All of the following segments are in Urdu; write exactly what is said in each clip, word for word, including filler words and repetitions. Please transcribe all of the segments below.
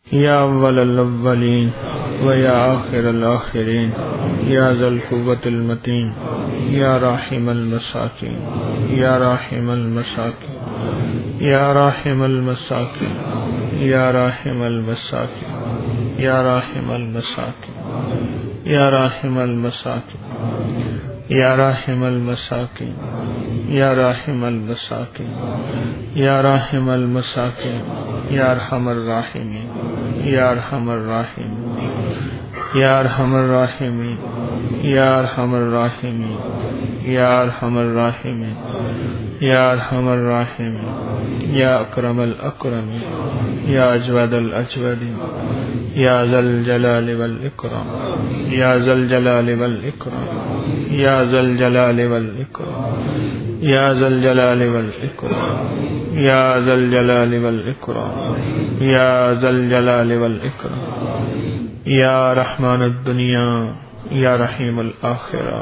یا اول الاولین و یا آخر الاخرین یا ذا القوة المتین یا راحم المساکین یا راحم المساکین یا راحم المساکین یا راحم المساکین یا راحم المساکین یا راحم المساکین یا راحم المساکین یا راحم المساکین یا راحم المساکین یا ارحم الراحمین یا ارحم الراحمین یا ارحم الراحمین یا ارحم الراحمین یا ارحم الراحمین یا ارحم الراحمین یا اکرم الاکرمین یا اجود الاجودین یا ذا الجلال والاکرام یا ذا الجلال والاکرام یا ذا الجلال والاکرام یا ذا الجلال والاکرام یا ذا الجلال والاکرام یا ذا الجلال والاکرام یا رحمان الدنیا یا رحیم الآخرہ،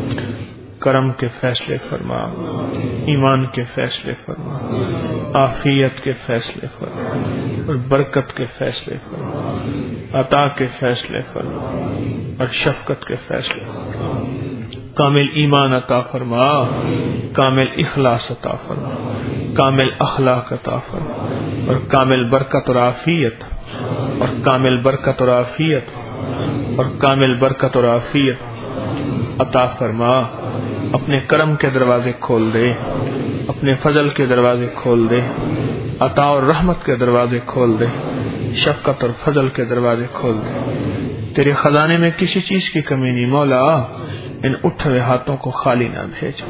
کرم کے فیصلے فرما، ایمان کے فیصلے فرما، عافیت کے فیصلے فرما اور برکت کے فیصلے فرما، عطا کے فیصلے فرما اور شفقت کے فیصلے فرما، کامل ایمان عطا فرما، کامل اخلاص عطا فرما، کامل اخلاق عطا فرما اور کامل برکت اور عافیت اور کامل برکت اور عافیت اور کامل برکت اور عافیت عطا فرما۔ اپنے کرم کے دروازے کھول دے، اپنے فضل کے دروازے کھول دے، عطا اور رحمت کے دروازے کھول دے، شفقت اور فضل کے دروازے کھول دے۔ تیرے خزانے میں کسی چیز کی کمی نہیں مولا، ان اٹھے ہوئے ہاتھوں کو خالی نہ بھیج۔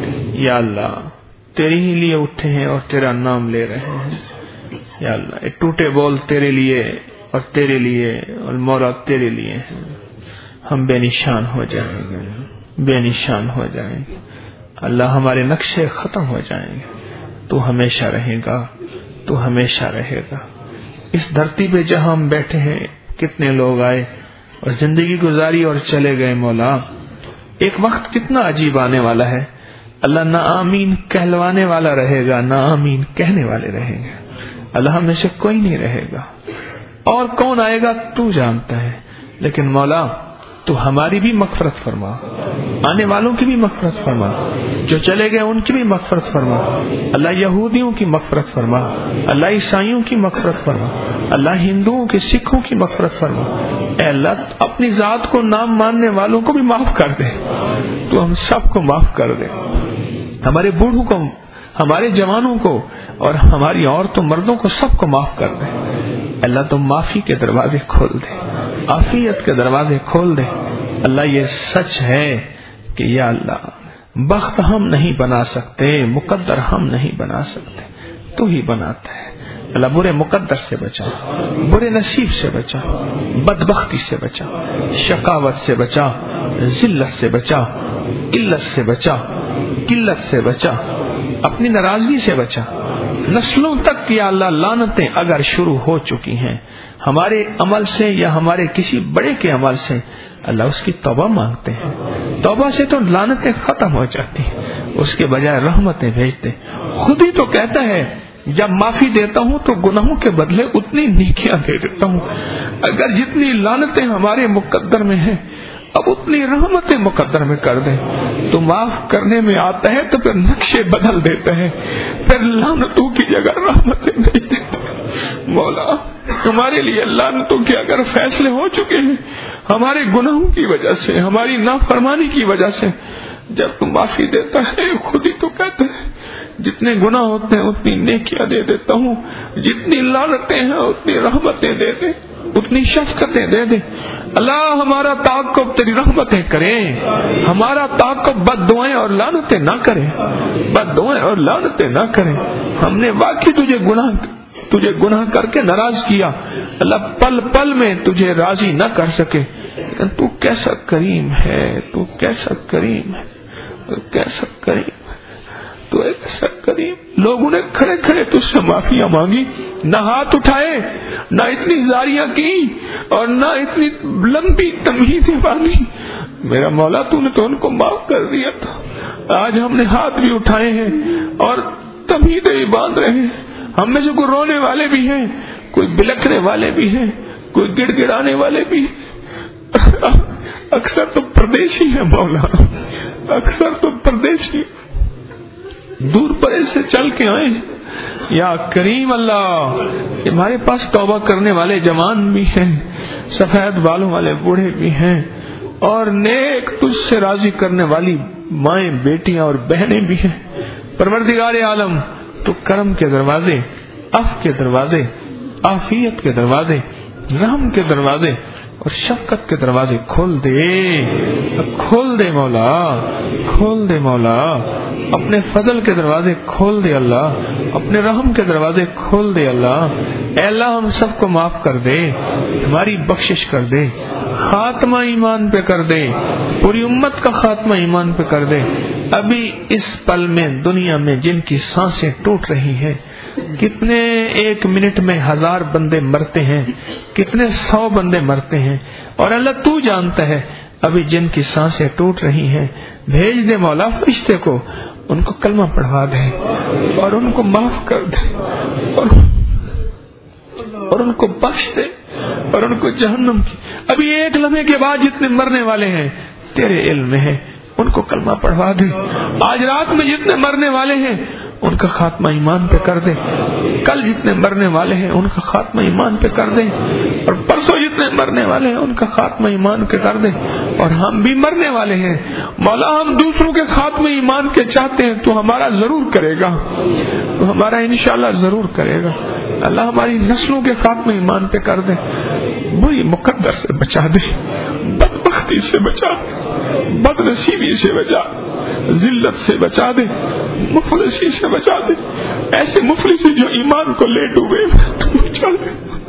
یا اللہ تیرے ہی لیے اٹھے ہیں اور تیرا نام لے رہے ہیں۔ یا اللہ یہ ٹوٹے بول تیرے لیے اور تیرے لیے اور مولا تیرے لیے ہیں۔ ہم بے نشان ہو جائیں گے، بے نشان ہو جائیں گے اللہ، ہمارے نقشے ختم ہو جائیں گے۔ تو ہمیشہ رہے گا، تو ہمیشہ رہے گا۔ اس دھرتی پہ جہاں ہم بیٹھے ہیں کتنے لوگ آئے اور زندگی گزاری اور چلے گئے مولا، ایک وقت کتنا عجیب آنے والا ہے اللہ، نہ آمین کہلوانے والا رہے گا، نہ آمین کہنے والے رہیں گے اللہ، ہم میں سے کوئی نہیں رہے گا، اور کون آئے گا تو جانتا ہے۔ لیکن مولا تو ہماری بھی مغفرت فرما، آنے والوں کی بھی مغفرت فرما، جو چلے گئے ان کی بھی مغفرت فرما اللہ، یہودیوں کی مغفرت فرما اللہ، عیسائیوں کی مغفرت فرما اللہ، ہندوؤں کے سکھوں کی مغفرت فرما اے اللہ، اپنی ذات کو نام ماننے والوں کو بھی معاف کر دے، تو ہم سب کو معاف کر دے، ہمارے بوڑھوں کو، ہمارے جوانوں کو اور ہماری عورتوں مردوں کو سب کو معاف کر دے اللہ۔ تو معافی کے دروازے کھول دے، عافیت کے دروازے کھول دے اللہ۔ یہ سچ ہے کہ یا اللہ بخت ہم نہیں بنا سکتے، مقدر ہم نہیں بنا سکتے، تو ہی بناتا ہے اللہ۔ برے مقدر سے بچا، برے نصیب سے بچا، بدبختی سے بچا، شقاوت سے بچا، ذلت سے بچا، قلت سے بچا، قلت سے بچا، اپنی ناراضگی سے بچا۔ نسلوں تک یا اللہ لعنتیں اگر شروع ہو چکی ہیں ہمارے عمل سے یا ہمارے کسی بڑے کے عمل سے اللہ، اس کی توبہ مانگتے ہیں، توبہ سے تو لعنتیں ختم ہو جاتی ہیں، اس کے بجائے رحمتیں بھیجتے۔ خود ہی تو کہتا ہے جب معافی دیتا ہوں تو گناہوں کے بدلے اتنی نیکیاں دے دیتا ہوں، اگر جتنی لعنتیں ہمارے مقدر میں ہیں اب اتنی رحمتیں مقدر میں کر دیں تو معاف کرنے میں آتا ہے تو پھر نقشے بدل دیتا ہے، پھر لعنتوں کی جگہ رحمتیں بھیج دیتا ہے۔ مولا ہمارے لیے لعنتوں کے اگر فیصلے ہو چکے ہیں ہمارے گناہوں کی وجہ سے، ہماری نافرمانی کی وجہ سے، جب تم معافی دیتا ہے خود ہی تو کہتا ہے جتنے گناہ ہوتے ہیں اتنی نیکیاں دے دیتا ہوں، جتنی لعنتیں ہیں اتنی رحمتیں دے دے، اتنی شفقتیں دے دے اللہ۔ ہمارا تعاقب تیری رحمتیں کرے، ہمارا تعاقب بد دعائیں اور لعنتیں نہ کرے، بد دعائیں اور لعنتیں نہ کرے۔ ہم نے واقعی تجھے گناہ تجھے گناہ کر کے ناراض کیا اللہ، پل پل میں تجھے راضی نہ کر سکے، لیکن تو کیسا کریم ہے، تو کیسا کریم ہے، تو کیسا کریم ہے، تو ایسا کریم۔ لوگوں نے کھڑے کھڑے تجھ سے معافیاں مانگی، نہ ہاتھ اٹھائے، نہ اتنی زاریاں کی اور نہ اتنی لمبی تمہیدیں مانگی، میرا مولا تو نے تو ان کو معاف کر دیا تھا۔ آج ہم نے ہاتھ بھی اٹھائے ہیں اور تمہیدیں بھی باندھ رہے ہیں، ہم میں سے کوئی رونے والے بھی ہیں، کوئی بلکنے والے بھی ہیں، کوئی گڑ گڑانے والے بھی ہیں. اکثر تو پردیسی ہے مولا، اکثر تو پردیسی دور پرے سے چل کے آئے. یا کریم اللہ، ہمارے پاس توبہ کرنے والے جوان بھی ہیں، سفید بالوں والے بوڑھے بھی ہیں، اور نیک تجھ سے راضی کرنے والی مائیں بیٹیاں اور بہنیں بھی ہیں. پروردگار عالم تو کرم کے دروازے، عفو کے دروازے، عافیت کے دروازے، رحم کے دروازے اور شفقت کے دروازے کھول دے، کھول دے مولا، کھول دے مولا. اپنے فضل کے دروازے کھول دے اللہ، اپنے رحم کے دروازے کھول دے اللہ. اے اللہ ہم سب کو معاف کر دے، ہماری بخشش کر دے، خاتمہ ایمان پہ کر دے، پوری امت کا خاتمہ ایمان پہ کر دے. ابھی اس پل میں دنیا میں جن کی سانسیں ٹوٹ رہی ہیں، کتنے ایک منٹ میں ہزار بندے مرتے ہیں، کتنے سو بندے مرتے ہیں، اور اللہ تو جانتا ہے ابھی جن کی سانسیں ٹوٹ رہی ہیں. بھیج دے مولا فرشتے کو، ان کو کلمہ پڑھوا دے اور ان کو معاف کر دے اور, اور ان کو بخش دے اور ان کو جہنم کی ابھی ایک لمحے کے بعد جتنے مرنے والے ہیں تیرے علم میں ہے، ان کو کلمہ پڑھوا دے. آج رات میں جتنے مرنے والے ہیں ان کا خاتمہ ایمان پہ کر دے، کل جتنے مرنے والے ہیں ان کا خاتمہ ایمان پہ کر دے، اور پرسوں جتنے مرنے والے ہیں ان کا خاتمہ ایمان پہ کر دے. اور ہم بھی مرنے والے ہیں مولا، ہم دوسروں کے خاتمہ ایمان کے چاہتے ہیں، تو ہمارا ضرور کرے گا، تو ہمارا انشاءاللہ ضرور کرے گا. اللہ ہماری نسلوں کے خاتمہ ایمان پہ کر دے، بری مقدر سے بچا دے، بدبختی سے بچا دے، بد نصیبی سے بچا، ذلت سے بچا دے، مفلسی سے بچا دے، ایسے مفلسی جو ایمان کو لے ڈوبے تو بچا دے.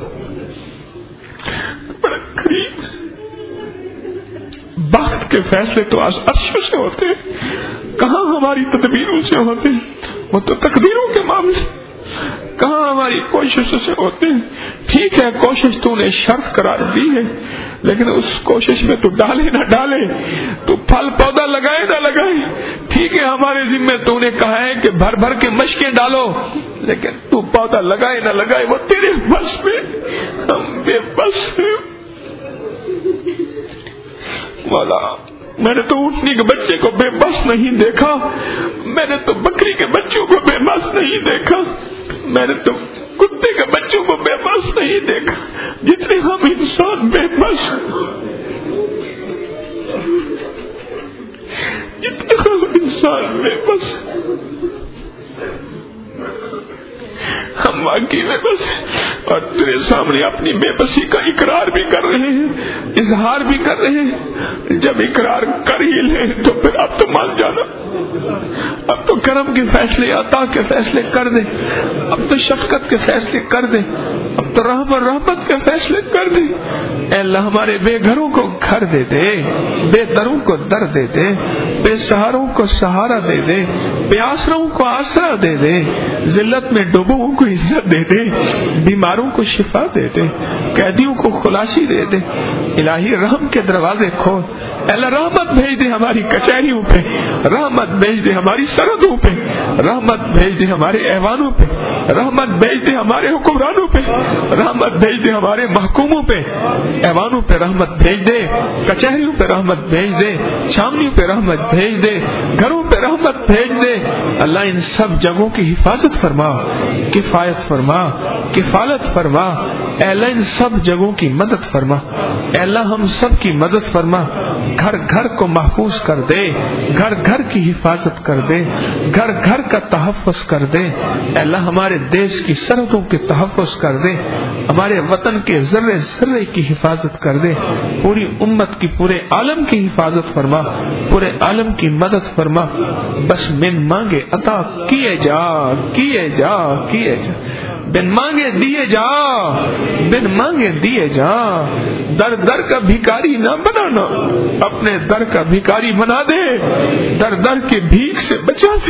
بڑا قریب بخت کے فیصلے تو عرشوں سے ہوتے ہیں، کہاں ہماری تدبیروں سے ہوتے ہیں، وہ تو تقدیروں کے معاملے، کہاں ہماری کوششوں سے ہوتے ہیں. ٹھیک ہے کوشش تو نے شرط قرار دی ہے، لیکن اس کوشش میں تو ڈالے نہ ڈالے، تو پھل پودا لگائے نہ لگائے. ٹھیک ہے ہمارے ذمہ تو نے کہا ہے کہ بھر بھر کے مشقیں ڈالو، لیکن تو پودا لگائے نہ لگائے وہ تیرے بس میں، ہم بے بس ہیں. والا میں نے تو اونٹنی کے بچے کو بے بس نہیں دیکھا، میں نے تو بکری کے بچوں کو بے بس نہیں دیکھا، میں نے تو کتے کے بچوں کو بے بس نہیں دیکھا، جتنے ہم انسان بے بس، جتنے ہم انسان بے بس، ہم واقعی بے بس اور تیرے سامنے اپنی بے بسی کا اقرار بھی کر رہے ہیں، اظہار بھی کر رہے ہیں. جب اقرار کر ہی لیں تو پھر اب تو مان جانا، اب تو کرم کے فیصلے، عطا کے فیصلے کر دے، اب تو شفقت کے فیصلے کر دے، اب تو رحم اور رحمت کے فیصلے کر دے. اے اللہ ہمارے بے گھروں کو گھر دے دے، بے دروں کو در دے دے، بے سہاروں کو سہارا دے دے، بے آسروں کو آسرا دے دے، ذلت میں ڈوبوں کو عزت دے دے، بیماروں کو شفا دے دے، قیدیوں کو خلاصی دے دے. الہی رحم کے دروازے کھول. اے اللہ رحمت بھیج دے ہماری کچہریوں پہ، رحمت بھیج دے ہماری سرحدوں پہ، رحمت بھیج دے ہمارے ایوانوں پہ، رحمت بھیج دے ہمارے حکمرانوں پہ، رحمت بھیج دے ہمارے محکوموں پہ، ایوانوں پہ رحمت بھیج دے، کچہریوں پہ رحمت بھیج دے، چھاونیوں پہ رحمت بھیج دے، گھروں پہ رحمت بھیج دے. اللہ ان سب جگہوں کی حفاظت فرما، کفایت فرما، کفالت فرما. اے اللہ ان سب جگہوں کی مدد فرما. اے اللہ ہم سب کی مدد فرما. گھر گھر کو محفوظ کر دے، گھر گھر کی حفاظت کر دے، گھر گھر کا تحفظ کر دے. اے اللہ ہمارے دیش کی سرحدوں کے تحفظ کر دے، ہمارے وطن کے ذرے ذرے کی حفاظت کر دے. پوری امت کی، پورے عالم کی حفاظت فرما، پورے عالم کی مدد فرما. بس من مانگے عطا کیے جا، کیے جا، کیے جا. بن مانگے دیے جا، بن مانگے دیے جا. در در کا بھیکاری نہ بنانا، اپنے در کا بھیکاری بنا دے. در در کے بھیک سے بچا دے،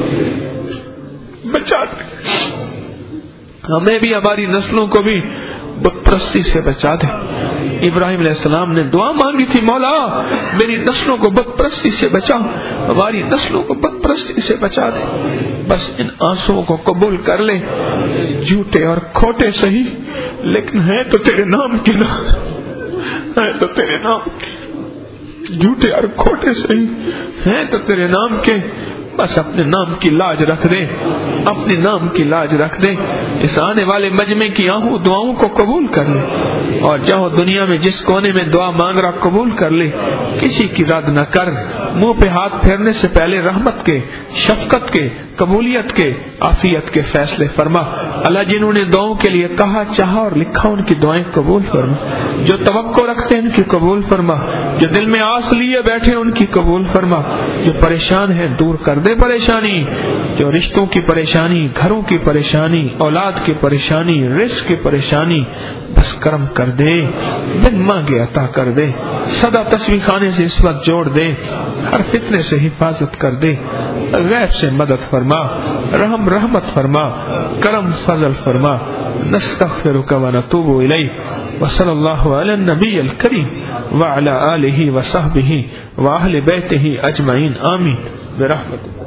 بچا دے. ہمیں بھی ہماری نسلوں کو بھی بت پرستی سے بچا دے۔ ابراہیم علیہ السلام نے دعا مانگی تھی، مولا میری نسلوں کو بت پرستی سے بچا، ہماری نسلوں کو بت پرستی سے بچا دے۔ بس ان آنسوؤں کو قبول کر لے، جھوٹے اور کھوٹے صحیح لیکن ہے تو تیرے نام کے نا، ہے تو تیرے نام کے، جھوٹے اور کھوٹے صحیح ہیں تو تیرے نام کے، بس اپنے نام کی لاج رکھ دے، اپنے نام کی لاج رکھ دے۔ اس آنے والے مجمع کی آہوں دعاؤں کو قبول کر لے، اور جہاں دنیا میں جس کونے میں دعا مانگ رہا قبول کر لے، کسی کی رد نہ کر۔ منہ پہ ہاتھ پھیرنے سے پہلے رحمت کے، شفقت کے، قبولیت کے، عافیت کے فیصلے فرما۔ اللہ جنہوں نے دعاؤں کے لیے کہا، چاہا اور لکھا ان کی دعائیں قبول فرما، جو توقع رکھتے ہیں ان کی قبول فرما، جو دل میں آس لیے بیٹھے ان کی قبول فرما، جو پریشان ہیں دور کر دے پریشانی، جو رشتوں کی پریشانی، گھروں کی پریشانی، اولاد کی پریشانی، رزق کی پریشانی، بس کرم کر دے، بن مانگے عطا کر دے، سدا تسبیح خانے سے اس وقت جوڑ دے، ہر فتنے سے حفاظت کر دے، غیب سے مدد فرما، رحم رحمت فرما، کرم فضل فرما۔ نستغفرک ونتوب الیک، وصلی اللہ علی النبی الکریم وعلی آلہ وصحبہ وأہل بیتہ اجمعین، آمین برحمتک۔